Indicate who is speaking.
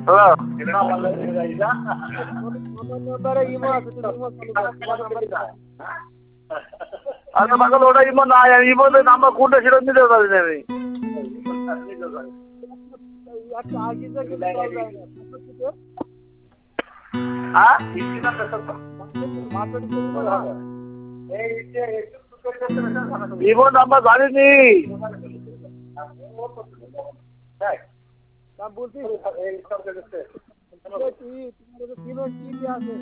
Speaker 1: আচ্ছা পাগল ওটা ইমো নাই ইমোতে নাম্বার কোনটা সেটা নিতে পারি না আমি ইমো নাম্বার জানিনি বলছি